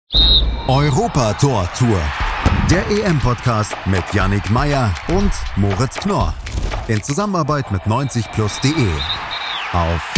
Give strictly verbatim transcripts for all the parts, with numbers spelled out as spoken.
Europa-Tor Tour. Der E M-Podcast mit Yannick Meyer und Moritz Knorr. In Zusammenarbeit mit neunzig plus punkt de. Auf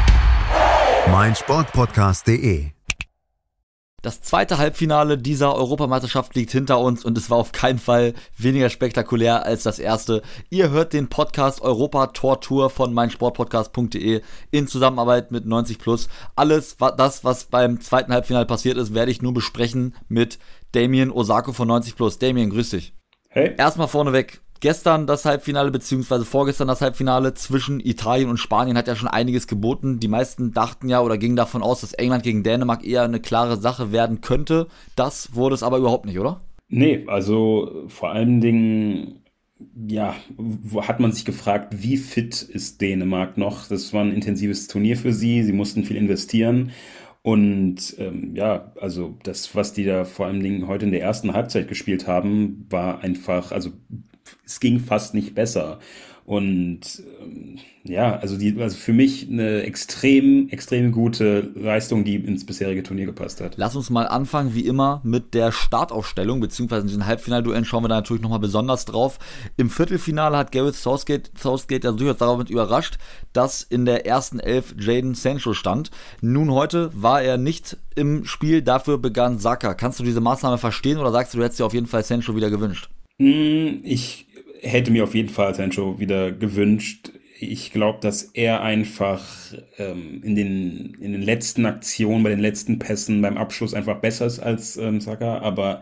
meinsportpodcast punkt de. Das zweite Halbfinale dieser Europameisterschaft liegt hinter uns und es war auf keinen Fall weniger spektakulär als das erste. Ihr hört den Podcast Europa-Tor Tour von meinsportpodcast punkt de in Zusammenarbeit mit neunzig plus. Alles das, was beim zweiten Halbfinale passiert ist, werde ich nur besprechen mit Damien Osako von neunzig plus. Damien, grüß dich. Hey. Erstmal vorneweg. Gestern das Halbfinale, beziehungsweise vorgestern das Halbfinale zwischen Italien und Spanien hat ja schon einiges geboten. Die meisten dachten ja oder gingen davon aus, dass England gegen Dänemark eher eine klare Sache werden könnte. Das wurde es aber überhaupt nicht, oder? Nee, also vor allen Dingen, ja, hat man sich gefragt, wie fit ist Dänemark noch? Das war ein intensives Turnier für sie, sie mussten viel investieren. Und ähm, ja, also das, was die da vor allen Dingen heute in der ersten Halbzeit gespielt haben, war einfach, also es ging fast nicht besser. Und ähm, ja, also die, also für mich eine extrem, extrem gute Leistung, die ins bisherige Turnier gepasst hat. Lass uns mal anfangen, wie immer, mit der Startaufstellung, beziehungsweise in den Halbfinalduellen schauen wir da natürlich nochmal besonders drauf. Im Viertelfinale hat Gareth Southgate, Southgate ja durchaus damit überrascht, dass in der ersten Elf Jadon Sancho stand. Nun heute war er nicht im Spiel, dafür begann Saka. Kannst du diese Maßnahme verstehen oder sagst du, du hättest dir auf jeden Fall Sancho wieder gewünscht? Ich hätte mir auf jeden Fall Sancho wieder gewünscht. Ich glaube, dass er einfach ähm, in den in den letzten Aktionen, bei den letzten Pässen, beim Abschluss einfach besser ist als ähm, Saka. Aber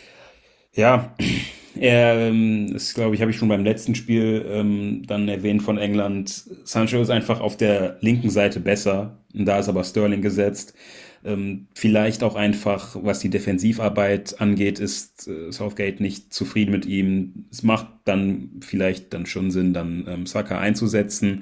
ja, er ähm, ist, glaube ich, habe ich schon beim letzten Spiel ähm, dann erwähnt von England. Sancho ist einfach auf der linken Seite besser. Und da ist aber Sterling gesetzt. Ähm, vielleicht auch einfach, was die Defensivarbeit angeht, ist äh, Southgate nicht zufrieden mit ihm. Es macht dann vielleicht dann schon Sinn, dann ähm, Saka einzusetzen.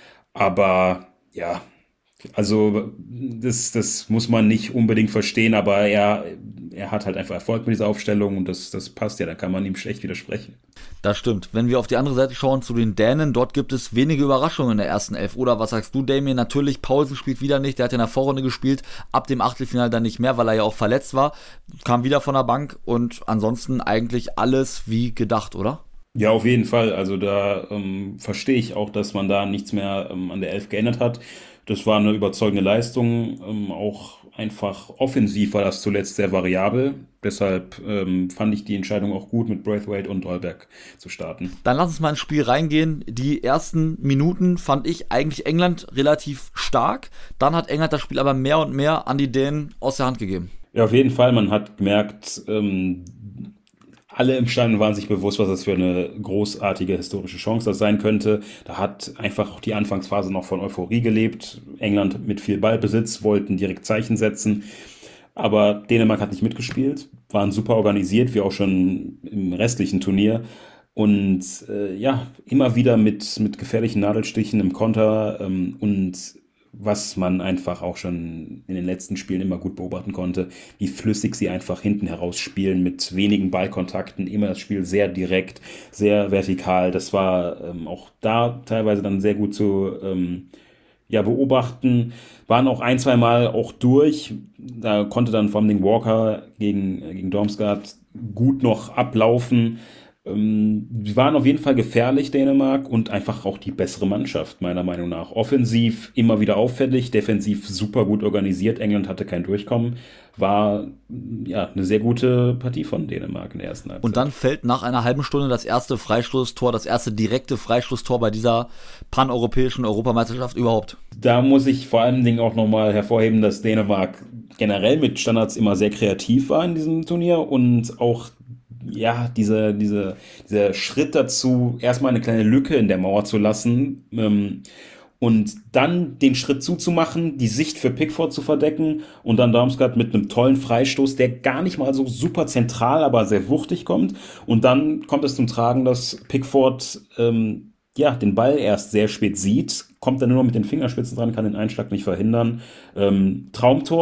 Aber ja, also das, das muss man nicht unbedingt verstehen, aber er, er hat halt einfach Erfolg mit dieser Aufstellung und das, das passt ja, da kann man ihm schlecht widersprechen. Das stimmt. Wenn wir auf die andere Seite schauen, zu den Dänen, dort gibt es wenige Überraschungen in der ersten Elf. Oder was sagst du, Damien? Natürlich, Paulsen spielt wieder nicht, der hat in der Vorrunde gespielt, ab dem Achtelfinale dann nicht mehr, weil er ja auch verletzt war, kam wieder von der Bank und ansonsten eigentlich alles wie gedacht, oder? Ja, auf jeden Fall. Also da ähm, verstehe ich auch, dass man da nichts mehr ähm, an der Elf geändert hat. Das war eine überzeugende Leistung, ähm, auch einfach offensiv war das zuletzt sehr variabel. Deshalb ähm, fand ich die Entscheidung auch gut, mit Braithwaite und Dolberg zu starten. Dann lass uns mal ins Spiel reingehen. Die ersten Minuten fand ich eigentlich England relativ stark. Dann hat England das Spiel aber mehr und mehr an die Dänen aus der Hand gegeben. Ja, auf jeden Fall. Man hat gemerkt, ähm, alle im Stadion waren sich bewusst, was das für eine großartige historische Chance das sein könnte. Da hat einfach auch die Anfangsphase noch von Euphorie gelebt. England mit viel Ballbesitz, wollten direkt Zeichen setzen. Aber Dänemark hat nicht mitgespielt, waren super organisiert, wie auch schon im restlichen Turnier. Und äh, ja, immer wieder mit, mit gefährlichen Nadelstichen im Konter ähm, und was man einfach auch schon in den letzten Spielen immer gut beobachten konnte, wie flüssig sie einfach hinten heraus spielen mit wenigen Ballkontakten, immer das Spiel sehr direkt, sehr vertikal. Das war ähm, auch da teilweise dann sehr gut zu ähm, ja, beobachten. Waren auch ein, zwei Mal auch durch. Da konnte dann vor allem Walker gegen, gegen Dormsgaard gut noch ablaufen. Ähm, sie waren auf jeden Fall gefährlich, Dänemark, und einfach auch die bessere Mannschaft, meiner Meinung nach. Offensiv immer wieder auffällig, defensiv super gut organisiert. England hatte kein Durchkommen. War ja eine sehr gute Partie von Dänemark in der ersten Halbzeit. Und dann fällt nach einer halben Stunde das erste Freistoßtor, das erste direkte Freistoßtor bei dieser paneuropäischen Europameisterschaft überhaupt. Da muss ich vor allen Dingen auch nochmal hervorheben, dass Dänemark generell mit Standards immer sehr kreativ war in diesem Turnier und auch ja, diese, diese, dieser Schritt dazu, erstmal eine kleine Lücke in der Mauer zu lassen ähm, und dann den Schritt zuzumachen, die Sicht für Pickford zu verdecken und dann Damsgaard mit einem tollen Freistoß, der gar nicht mal so super zentral, aber sehr wuchtig kommt. Und dann kommt es zum Tragen, dass Pickford ähm, ja, den Ball erst sehr spät sieht, kommt dann nur noch mit den Fingerspitzen dran, kann den Einschlag nicht verhindern. Ähm, Traumtor,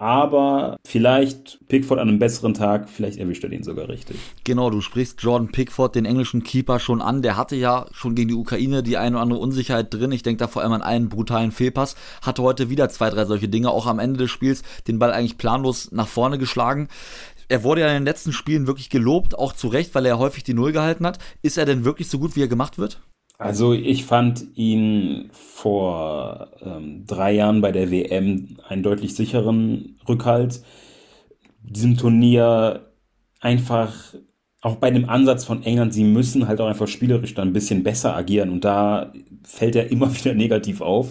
Aber vielleicht Pickford an einem besseren Tag, vielleicht erwischt er den sogar richtig. Genau, du sprichst Jordan Pickford, den englischen Keeper, schon an. Der hatte ja schon gegen die Ukraine die eine oder andere Unsicherheit drin. Ich denke da vor allem an einen brutalen Fehlpass. Hatte heute wieder zwei, drei solche Dinge. Auch am Ende des Spiels den Ball eigentlich planlos nach vorne geschlagen. Er wurde ja in den letzten Spielen wirklich gelobt, auch zu Recht, weil er häufig die Null gehalten hat. Ist er denn wirklich so gut, wie er gemacht wird? Also ich fand ihn vor ähm, drei Jahren bei der W M einen deutlich sicheren Rückhalt. Diesem Turnier einfach, auch bei dem Ansatz von England, sie müssen halt auch einfach spielerisch dann ein bisschen besser agieren und da fällt er immer wieder negativ auf.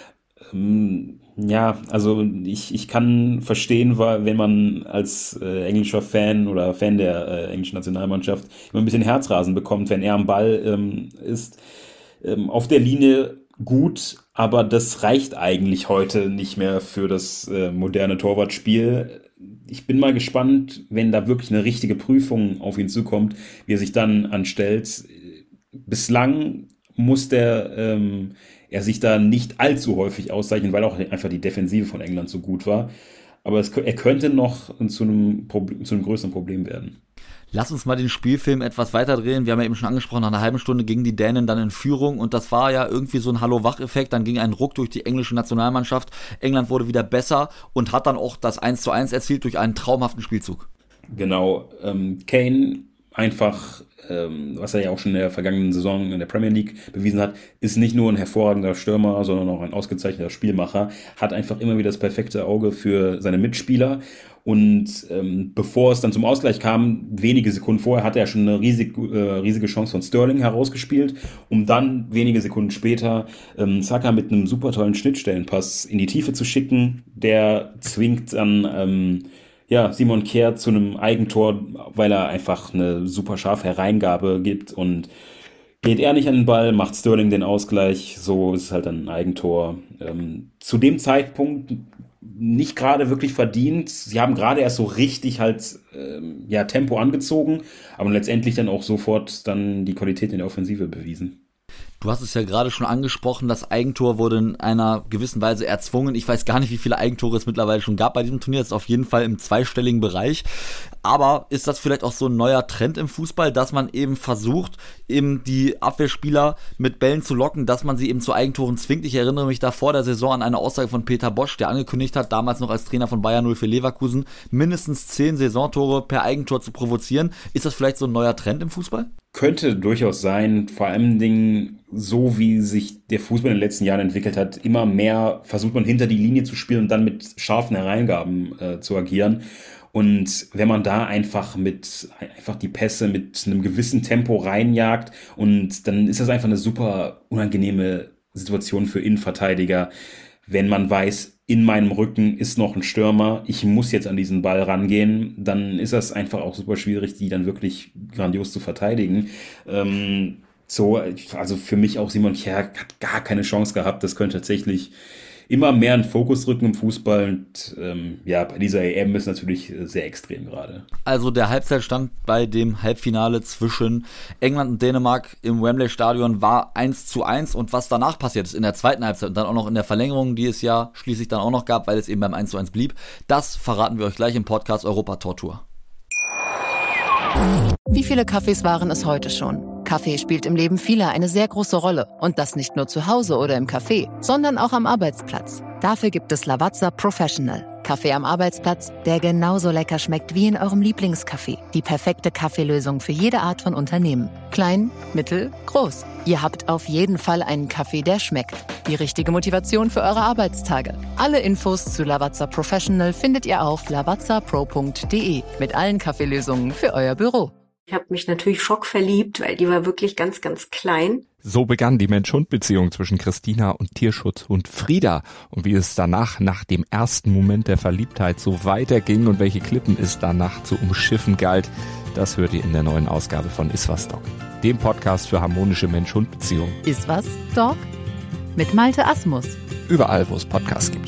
Ähm, ja, also ich, ich kann verstehen, wenn man als äh, englischer Fan oder Fan der äh, englischen Nationalmannschaft immer ein bisschen Herzrasen bekommt, wenn er am Ball ähm, ist. Ähm, auf der Linie gut, aber das reicht eigentlich heute nicht mehr für das äh, moderne Torwartspiel. Ich bin mal gespannt, wenn da wirklich eine richtige Prüfung auf ihn zukommt, wie er sich dann anstellt. Bislang muss der ähm, er sich da nicht allzu häufig auszeichnen, weil auch einfach die Defensive von England so gut war. Aber es, er könnte noch zu einem, Problem, zu einem größeren Problem werden. Lass uns mal den Spielfilm etwas weiter drehen. Wir haben ja eben schon angesprochen, nach einer halben Stunde gingen die Dänen dann in Führung und das war ja irgendwie so ein Hallo-Wach-Effekt. Dann ging ein Ruck durch die englische Nationalmannschaft. England wurde wieder besser und hat dann auch das eins zu eins erzielt durch einen traumhaften Spielzug. Genau, ähm, Kane einfach, ähm, was er ja auch schon in der vergangenen Saison in der Premier League bewiesen hat, ist nicht nur ein hervorragender Stürmer, sondern auch ein ausgezeichneter Spielmacher, hat einfach immer wieder das perfekte Auge für seine Mitspieler. Und ähm, bevor es dann zum Ausgleich kam, wenige Sekunden vorher, hatte er schon eine riesig, äh, riesige Chance von Sterling herausgespielt, um dann wenige Sekunden später ähm, Saka mit einem super tollen Schnittstellenpass in die Tiefe zu schicken. Der zwingt dann ähm, ja, Simon Kjær zu einem Eigentor, weil er einfach eine super scharfe Hereingabe gibt und geht er nicht an den Ball, macht Sterling den Ausgleich, so ist es halt ein Eigentor. Ähm, zu dem Zeitpunkt nicht gerade wirklich verdient. Sie haben gerade erst so richtig halt ähm, ja, Tempo angezogen, aber letztendlich dann auch sofort dann die Qualität in der Offensive bewiesen. Du hast es ja gerade schon angesprochen, das Eigentor wurde in einer gewissen Weise erzwungen. Ich weiß gar nicht, wie viele Eigentore es mittlerweile schon gab bei diesem Turnier. Das ist auf jeden Fall im zweistelligen Bereich. Aber ist das vielleicht auch so ein neuer Trend im Fußball, dass man eben versucht, eben die Abwehrspieler mit Bällen zu locken, dass man sie eben zu Eigentoren zwingt? Ich erinnere mich da vor der Saison an eine Aussage von Peter Bosz, der angekündigt hat, damals noch als Trainer von Bayern null für Leverkusen, mindestens zehn Saisontore per Eigentor zu provozieren. Ist das vielleicht so ein neuer Trend im Fußball? Könnte durchaus sein, vor allem Dingen so wie sich der Fußball in den letzten Jahren entwickelt hat, immer mehr versucht man hinter die Linie zu spielen und dann mit scharfen Hereingaben äh, zu agieren. Und wenn man da einfach mit einfach die Pässe mit einem gewissen Tempo reinjagt und dann ist das einfach eine super unangenehme Situation für Innenverteidiger, wenn man weiß, in meinem Rücken ist noch ein Stürmer, ich muss jetzt an diesen Ball rangehen, dann ist das einfach auch super schwierig, die dann wirklich grandios zu verteidigen. Ähm, so, also für mich auch Simon Kjær hat gar keine Chance gehabt, das könnte tatsächlich immer mehr einen Fokus rücken im Fußball und ähm, ja, bei dieser E M ist natürlich sehr extrem gerade. Also der Halbzeitstand bei dem Halbfinale zwischen England und Dänemark im Wembley-Stadion war eins zu eins und was danach passiert ist in der zweiten Halbzeit und dann auch noch in der Verlängerung, die es ja schließlich dann auch noch gab, weil es eben beim eins zu eins blieb, das verraten wir euch gleich im Podcast Europa Tortur. Wie viele Kaffees waren es heute schon? Kaffee spielt im Leben vieler eine sehr große Rolle. Und das nicht nur zu Hause oder im Café, sondern auch am Arbeitsplatz. Dafür gibt es Lavazza Professional. Kaffee am Arbeitsplatz, der genauso lecker schmeckt wie in eurem Lieblingscafé. Die perfekte Kaffeelösung für jede Art von Unternehmen. Klein, mittel, groß. Ihr habt auf jeden Fall einen Kaffee, der schmeckt. Die richtige Motivation für eure Arbeitstage. Alle Infos zu Lavazza Professional findet ihr auf lavazza pro punkt de mit allen Kaffeelösungen für euer Büro. Ich habe mich natürlich schockverliebt, weil die war wirklich ganz, ganz klein. So begann die Mensch-Hund-Beziehung zwischen Christina und Tierschutzhund Frieda. Und wie es danach, nach dem ersten Moment der Verliebtheit, so weiterging und welche Klippen es danach zu umschiffen galt, das hört ihr in der neuen Ausgabe von Iswas Dog, dem Podcast für harmonische Mensch-Hund-Beziehungen. Iswas Dog? Mit Malte Asmus. Überall, wo es Podcasts gibt.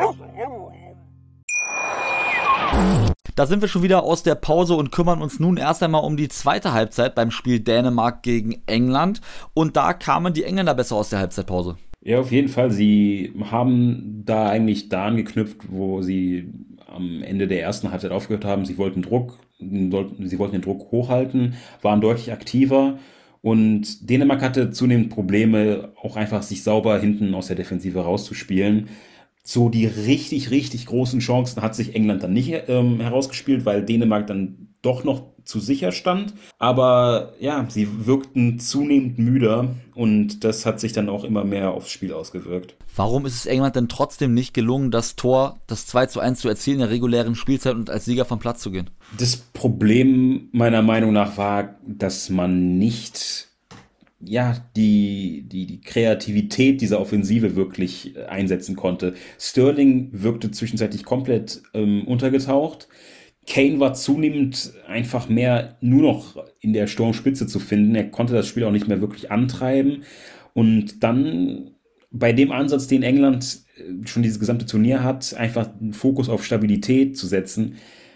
Da sind wir schon wieder aus der Pause und kümmern uns nun erst einmal um die zweite Halbzeit beim Spiel Dänemark gegen England. Und da kamen die Engländer besser aus der Halbzeitpause. Ja, auf jeden Fall. Sie haben da eigentlich da angeknüpft, wo sie am Ende der ersten Halbzeit aufgehört haben. Sie wollten Druck, sie wollten den Druck hochhalten, waren deutlich aktiver. Und Dänemark hatte zunehmend Probleme, auch einfach sich sauber hinten aus der Defensive rauszuspielen. So die richtig, richtig großen Chancen hat sich England dann nicht ähm, herausgespielt, weil Dänemark dann doch noch zu sicher stand. Aber ja, sie wirkten zunehmend müder und das hat sich dann auch immer mehr aufs Spiel ausgewirkt. Warum ist es England denn trotzdem nicht gelungen, das Tor, das zwei zu eins zu erzielen in der regulären Spielzeit und als Sieger vom Platz zu gehen? Das Problem meiner Meinung nach war, dass man nicht ja, die, die, die Kreativität dieser Offensive wirklich einsetzen konnte. Sterling wirkte zwischenzeitlich komplett ähm, untergetaucht. Kane war zunehmend einfach mehr nur noch in der Sturmspitze zu finden. Er konnte das Spiel auch nicht mehr wirklich antreiben. Und dann bei dem Ansatz, den England schon dieses gesamte Turnier hat, einfach einen Fokus auf Stabilität zu setzen,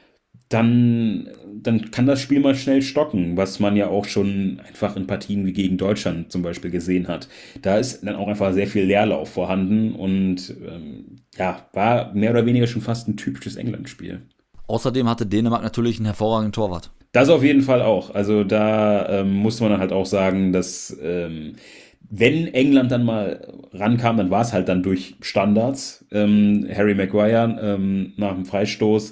dann, dann kann das Spiel mal schnell stocken, was man ja auch schon einfach in Partien wie gegen Deutschland zum Beispiel gesehen hat. Da ist dann auch einfach sehr viel Leerlauf vorhanden und ähm, ja, war mehr oder weniger schon fast ein typisches England-Spiel. Außerdem hatte Dänemark natürlich einen hervorragenden Torwart. Das auf jeden Fall auch. Also da ähm, muss man dann halt auch sagen, dass ähm, wenn England dann mal rankam, dann war es halt dann durch Standards. Ähm, Harry Maguire ähm, nach dem Freistoß,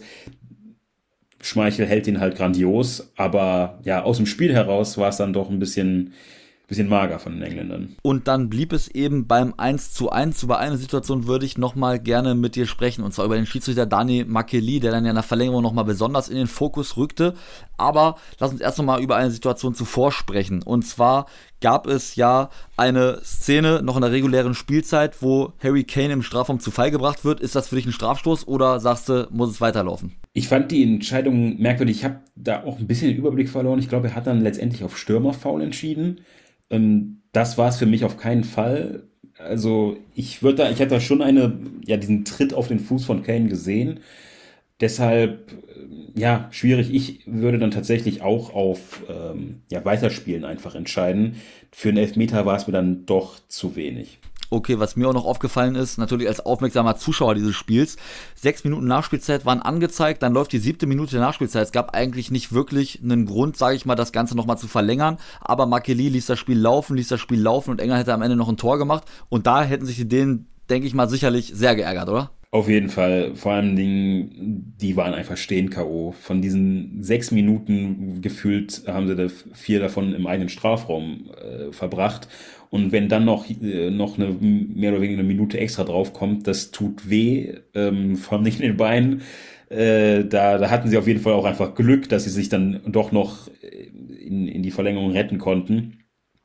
Schmeichel hält ihn halt grandios, aber ja, aus dem Spiel heraus war es dann doch ein bisschen, bisschen mager von den Engländern. Und dann blieb es eben beim eins zu eins. Über eine Situation würde ich nochmal gerne mit dir sprechen, und zwar über den Schiedsrichter Dani Makeli, der dann ja nach Verlängerung nochmal besonders in den Fokus rückte. Aber lass uns erst nochmal über eine Situation zuvor sprechen. Und zwar gab es ja eine Szene noch in der regulären Spielzeit, wo Harry Kane im Strafraum zu Fall gebracht wird. Ist das für dich ein Strafstoß oder sagst du, muss es weiterlaufen? Ich fand die Entscheidung merkwürdig. Ich habe da auch ein bisschen den Überblick verloren. Ich glaube, er hat dann letztendlich auf Stürmerfoul entschieden. Ähm, das war es für mich auf keinen Fall. Also ich würde da, ich hätte da schon eine, ja, diesen Tritt auf den Fuß von Kane gesehen. Deshalb, ja, schwierig. Ich würde dann tatsächlich auch auf ähm, ja, Weiterspielen einfach entscheiden. Für einen Elfmeter war es mir dann doch zu wenig. Okay, was mir auch noch aufgefallen ist, natürlich als aufmerksamer Zuschauer dieses Spiels, sechs Minuten Nachspielzeit waren angezeigt, dann läuft die siebte Minute der Nachspielzeit. Es gab eigentlich nicht wirklich einen Grund, sage ich mal, das Ganze nochmal zu verlängern, aber Makeli ließ das Spiel laufen, ließ das Spiel laufen und England hätte am Ende noch ein Tor gemacht und da hätten sich die Dänen, denke ich mal, sicherlich sehr geärgert, oder? Auf jeden Fall, vor allem Dingen, die waren einfach stehen K O. Von diesen sechs Minuten gefühlt haben sie da vier davon im eigenen Strafraum äh, verbracht. Und wenn dann noch, äh, noch eine mehr oder weniger eine Minute extra draufkommt, das tut weh, ähm, vor allem nicht in den Beinen. Äh, da, da hatten sie auf jeden Fall auch einfach Glück, dass sie sich dann doch noch in, in die Verlängerung retten konnten.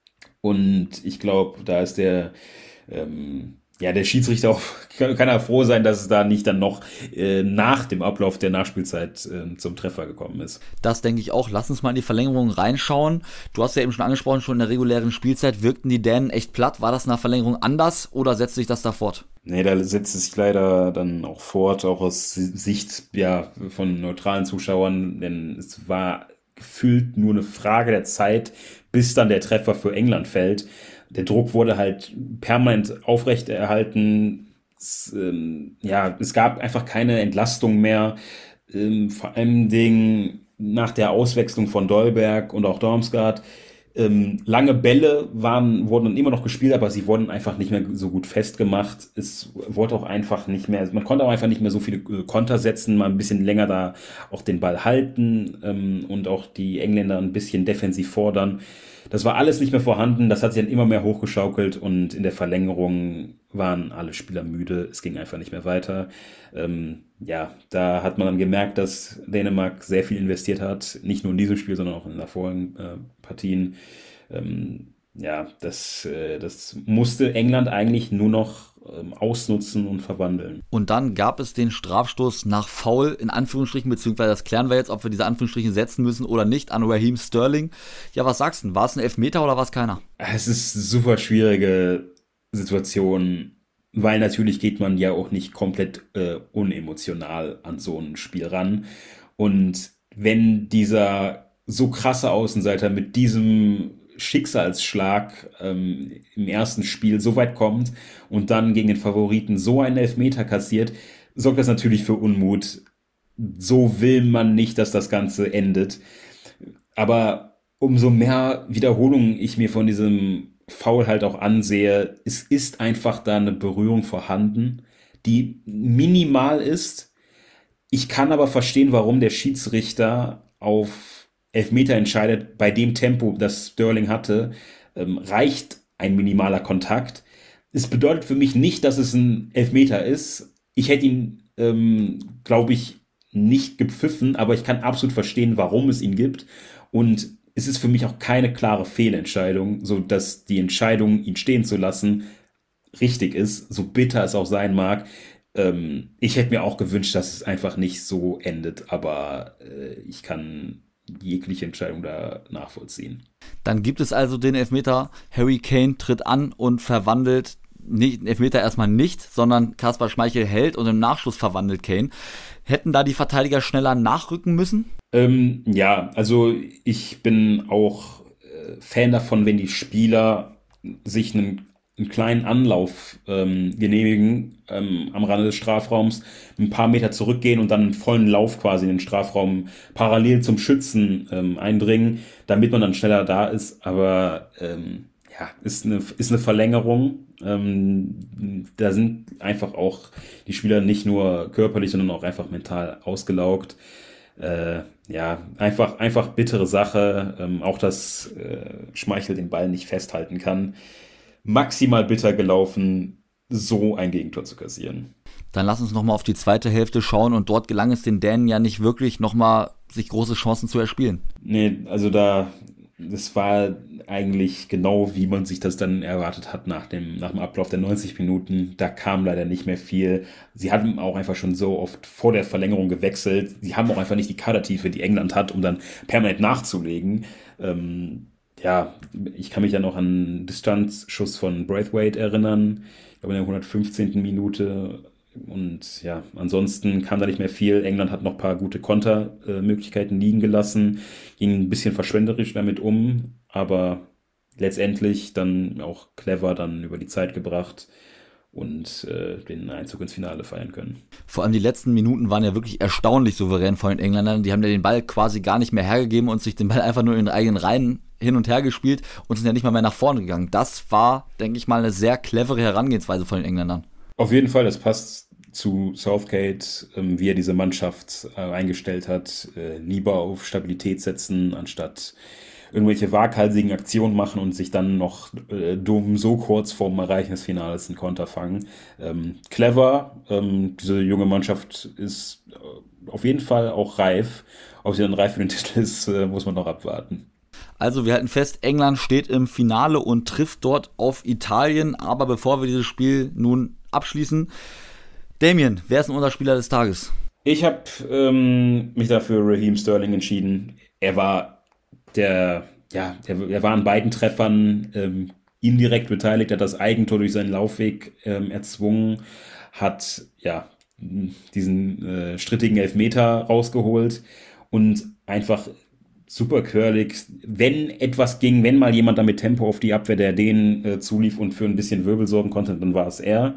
Und ich glaube, da ist der... Ähm, Ja, der Schiedsrichter auch, kann er froh sein, dass es da nicht dann noch äh, nach dem Ablauf der Nachspielzeit äh, zum Treffer gekommen ist. Das denke ich auch. Lass uns mal in die Verlängerung reinschauen. Du hast ja eben schon angesprochen, schon in der regulären Spielzeit wirkten die Dänen echt platt. War das nach Verlängerung anders oder setzt sich das da fort? Nee, da setzt es sich leider dann auch fort, auch aus Sicht ja, von neutralen Zuschauern, denn es war gefühlt nur eine Frage der Zeit, bis dann der Treffer für England fällt. Der Druck wurde halt permanent aufrechterhalten. Es, ähm, ja, es gab einfach keine Entlastung mehr. Ähm, vor allem Dingen nach der Auswechslung von Dolberg und auch Dormsgaard. Ähm, lange Bälle waren, wurden dann immer noch gespielt, aber sie wurden einfach nicht mehr so gut festgemacht. Es wurde auch einfach nicht mehr, man konnte auch einfach nicht mehr so viele Konter setzen, mal ein bisschen länger da auch den Ball halten ähm, und auch die Engländer ein bisschen defensiv fordern. Das war alles nicht mehr vorhanden, das hat sich dann immer mehr hochgeschaukelt und in der Verlängerung waren alle Spieler müde, es ging einfach nicht mehr weiter. Ähm, ja, da hat man dann gemerkt, dass Dänemark sehr viel investiert hat, nicht nur in diesem Spiel, sondern auch in den vorigen äh, Partien. Ähm, ja, das, äh, das musste England eigentlich nur noch ähm, ausnutzen und verwandeln. Und dann gab es den Strafstoß nach Foul, in Anführungsstrichen, beziehungsweise das klären wir jetzt, ob wir diese Anführungsstriche setzen müssen oder nicht, an Raheem Sterling. Ja, was sagst du? War es ein Elfmeter oder war es keiner? Es ist eine super schwierige Situation, weil natürlich geht man ja auch nicht komplett äh, unemotional an so ein Spiel ran. Und wenn dieser so krasse Außenseiter mit diesem Schicksalsschlag ähm, im ersten Spiel so weit kommt und dann gegen den Favoriten so einen Elfmeter kassiert, sorgt das natürlich für Unmut. so will man nicht, dass das Ganze endet. Aber umso mehr Wiederholungen ich mir von diesem Foul halt auch ansehe, es ist einfach da eine Berührung vorhanden, die minimal ist. Ich kann aber verstehen, warum der Schiedsrichter auf Elfmeter entscheidet. Bei dem Tempo, das Sterling hatte, ähm, reicht ein minimaler Kontakt. Es bedeutet für mich nicht, dass es ein Elfmeter ist. Ich hätte ihn, ähm, glaube ich, nicht gepfiffen, aber ich kann absolut verstehen, warum es ihn gibt. Und es ist für mich auch keine klare Fehlentscheidung, so dass die Entscheidung, ihn stehen zu lassen, richtig ist, so bitter es auch sein mag. Ähm, ich hätte mir auch gewünscht, dass es einfach nicht so endet, aber äh, ich kann jegliche Entscheidung da nachvollziehen. Dann gibt es also den Elfmeter. Harry Kane tritt an und verwandelt nicht, Elfmeter erstmal nicht, sondern Kasper Schmeichel hält und im Nachschuss verwandelt Kane. Hätten da die Verteidiger schneller nachrücken müssen? Ähm, ja, also ich bin auch äh, Fan davon, wenn die Spieler sich einen, einen kleinen Anlauf ähm, genehmigen ähm, am Rande des Strafraums, ein paar Meter zurückgehen und dann einen vollen Lauf quasi in den Strafraum parallel zum Schützen ähm, eindringen, damit man dann schneller da ist. Aber ähm, ja, ist eine, ist eine Verlängerung. Ähm, da sind einfach auch die Spieler nicht nur körperlich, sondern auch einfach mental ausgelaugt. Äh, ja, einfach, einfach bittere Sache. Ähm, auch, dass äh, Schmeichel den Ball nicht festhalten kann. Maximal bitter gelaufen, so ein Gegentor zu kassieren. Dann lass uns nochmal auf die zweite Hälfte schauen und dort gelang es den Dänen ja nicht wirklich nochmal, sich große Chancen zu erspielen. Nee, also da, das war eigentlich genau, wie man sich das dann erwartet hat nach dem, nach dem Ablauf der neunzig Minuten. Da kam leider nicht mehr viel. Sie hatten auch einfach schon so oft vor der Verlängerung gewechselt. Sie haben auch einfach nicht die Kadertiefe, die England hat, um dann permanent nachzulegen. Ähm, ja, ich kann mich ja noch an einen Distanzschuss von Braithwaite erinnern. Ich glaube in der hundertfünfzehnten Minute. Und ja, ansonsten kam da nicht mehr viel. England hat noch ein paar gute Kontermöglichkeiten liegen gelassen, ging ein bisschen verschwenderisch damit um, aber letztendlich dann auch clever dann über die Zeit gebracht und äh, den Einzug ins Finale feiern können. Vor allem die letzten Minuten waren ja wirklich erstaunlich souverän von den Engländern. Die haben ja den Ball quasi gar nicht mehr hergegeben und sich den Ball einfach nur in den eigenen Reihen hin und her gespielt und sind ja nicht mal mehr nach vorne gegangen. Das war, denke ich mal, eine sehr clevere Herangehensweise von den Engländern. Auf jeden Fall, das passt zu Southgate, ähm, wie er diese Mannschaft äh, eingestellt hat. Äh, lieber auf Stabilität setzen, anstatt irgendwelche waghalsigen Aktionen machen und sich dann noch äh, dumm so kurz vorm Erreichen des Finales einen Konter fangen. Ähm, clever, ähm, diese junge Mannschaft ist äh, auf jeden Fall auch reif. Ob sie dann reif für den Titel ist, äh, muss man noch abwarten. Also wir halten fest, England steht im Finale und trifft dort auf Italien. Aber bevor wir dieses Spiel nun abschließen, Damien, wer ist denn unser Spieler des Tages? Ich habe ähm, mich dafür Raheem Sterling entschieden. Er war der, ja, er, er war an beiden Treffern ähm, indirekt beteiligt, hat das Eigentor durch seinen Laufweg ähm, erzwungen, hat ja diesen äh, strittigen Elfmeter rausgeholt und einfach super curlig. Wenn etwas ging, wenn mal jemand da mit Tempo auf die Abwehr der Dänen äh, zulief und für ein bisschen Wirbel sorgen konnte, dann war es er.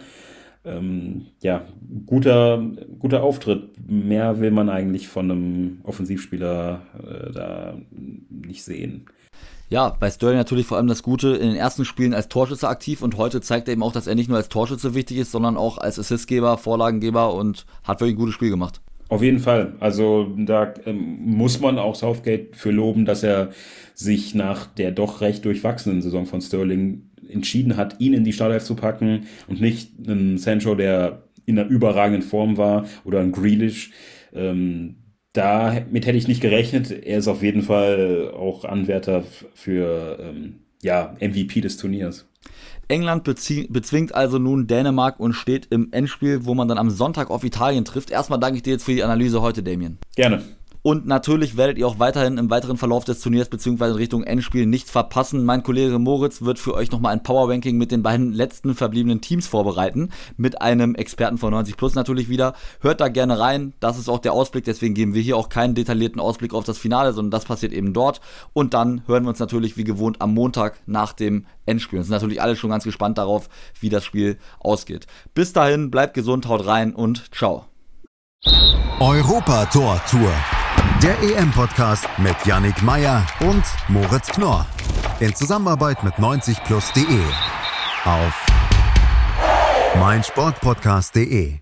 Ähm, ja, guter, guter Auftritt. Mehr will man eigentlich von einem Offensivspieler äh, da nicht sehen. Ja, bei Sterling natürlich vor allem das Gute, in den ersten Spielen als Torschütze aktiv und heute zeigt er eben auch, dass er nicht nur als Torschütze wichtig ist, sondern auch als Assistgeber, Vorlagengeber und hat wirklich ein gutes Spiel gemacht. Auf jeden Fall. Also da ähm, muss man auch Southgate für loben, dass er sich nach der doch recht durchwachsenen Saison von Sterling entschieden hat, ihn in die Startelf zu packen und nicht einen Sancho, der in einer überragenden Form war, oder einen Grealish. Ähm, damit hätte ich nicht gerechnet. Er ist auf jeden Fall auch Anwärter für ähm, ja, M V P des Turniers. England bezie- bezwingt also nun Dänemark und steht im Endspiel, wo man dann am Sonntag auf Italien trifft. Erstmal danke ich dir jetzt für die Analyse heute, Damien. Gerne. Und natürlich werdet ihr auch weiterhin im weiteren Verlauf des Turniers bzw. in Richtung Endspiel nichts verpassen. Mein Kollege Moritz wird für euch nochmal ein Power-Ranking mit den beiden letzten verbliebenen Teams vorbereiten. Mit einem Experten von neunzig plus natürlich wieder. Hört da gerne rein. Das ist auch der Ausblick. Deswegen geben wir hier auch keinen detaillierten Ausblick auf das Finale, sondern das passiert eben dort. Und dann hören wir uns natürlich wie gewohnt am Montag nach dem Endspiel. Wir sind natürlich alle schon ganz gespannt darauf, wie das Spiel ausgeht. Bis dahin, bleibt gesund, haut rein und ciao. Europa Tor Tour. Der E M-Podcast mit Yannick Meyer und Moritz Knorr. In Zusammenarbeit mit neunzig plus punkt de. Auf meinsportpodcast punkt de.